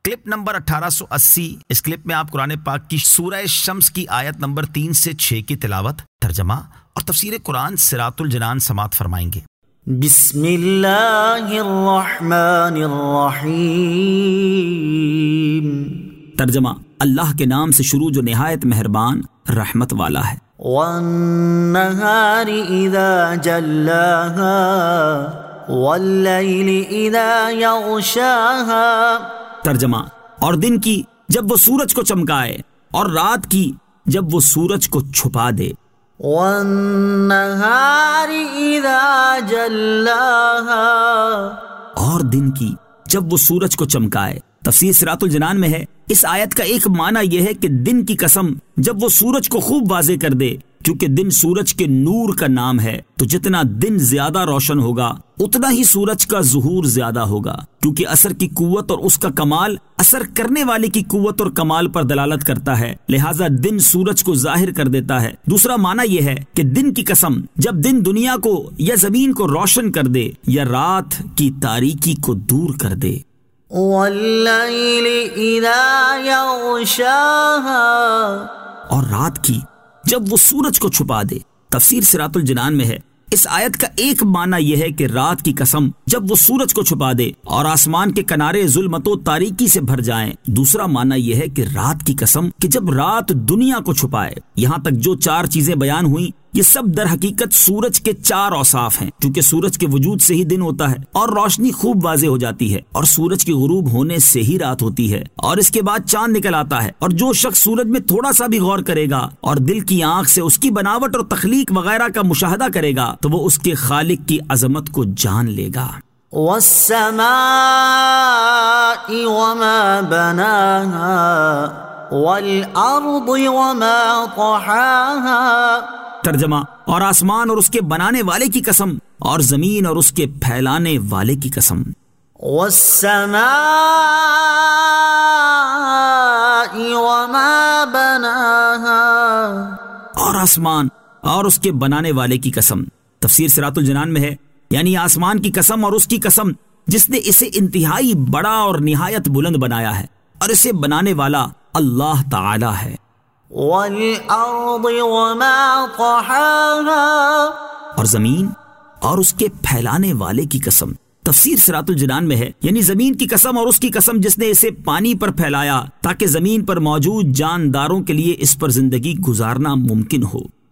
Clip number 1880۔ اس clip میں آپ قرآن پاک کی سورہ شمس کی آیت نمبر 3 سے 6 کی تلاوت، ترجمہ اور تفسیر قرآن صراط الجنان سماعت فرمائیں گے۔ بسم اللہ الرحمن الرحیم۔ ترجمہ، اللہ کے نام سے شروع جو نہایت مہربان رحمت والا ہے۔ والنہار اذا جلاہا واللیل اذا یغشاہا۔ ترجمہ، اور دن کی جب وہ سورج کو چمکائے اور رات کی جب وہ سورج کو چھپا دے۔ والنہار اذا جلاہا، اور دن کی جب وہ سورج کو چمکائے۔ تفسیر صراط الجنان میں ہے اس آیت کا ایک معنی یہ ہے کہ دن کی قسم جب وہ سورج کو خوب واضح کر دے، کیونکہ دن سورج کے نور کا نام ہے، تو جتنا دن زیادہ روشن ہوگا اتنا ہی سورج کا ظہور زیادہ ہوگا، کیونکہ اثر کی قوت اور اس کا کمال اثر کرنے والے کی قوت اور کمال پر دلالت کرتا ہے، لہٰذا دن سورج کو ظاہر کر دیتا ہے۔ دوسرا معنی یہ ہے کہ دن کی قسم جب دن دنیا کو یا زمین کو روشن کر دے یا رات کی تاریکی کو دور کر دے۔ واللیل اذا یغشاہا، اور رات کی جب وہ سورج کو چھپا دے۔ تفسیر صراط الجنان میں ہے اس آیت کا ایک معنی یہ ہے کہ رات کی قسم جب وہ سورج کو چھپا دے اور آسمان کے کنارے ظلمت و تاریکی سے بھر جائیں۔ دوسرا معنی یہ ہے کہ رات کی قسم کہ جب رات دنیا کو چھپائے۔ یہاں تک جو 4 چیزیں بیان ہوئیں یہ سب در حقیقت سورج کے 4 اوصاف ہیں، کیونکہ سورج کے وجود سے ہی دن ہوتا ہے اور روشنی خوب واضح ہو جاتی ہے، اور سورج کی غروب ہونے سے ہی رات ہوتی ہے، اور اس کے بعد چاند نکل آتا ہے۔ اور جو شخص سورج میں تھوڑا سا بھی غور کرے گا اور دل کی آنکھ سے اس کی بناوٹ اور تخلیق وغیرہ کا مشاہدہ کرے گا تو وہ اس کے خالق کی عظمت کو جان لے گا۔ والسماء وما بناها والارض وما طحاها۔ ترجمہ، اور آسمان اور اس کے بنانے والے کی قسم، اور زمین اور اس کے پھیلانے والے کی قسم۔ والسماء وما بناها، اور آسمان اور اس کے بنانے والے کی قسم۔ تفسیر صراط الجنان میں ہے یعنی آسمان کی قسم اور اس کی قسم جس نے اسے انتہائی بڑا اور نہایت بلند بنایا ہے، اور اسے بنانے والا اللہ تعالی ہے۔ والارض وما طحاها، اور زمین اور اس کے پھیلانے والے کی قسم۔ تفسیر صراط الجنان میں ہے یعنی زمین کی قسم اور اس کی قسم جس نے اسے پانی پر پھیلایا تاکہ زمین پر موجود جانداروں کے لیے اس پر زندگی گزارنا ممکن ہو۔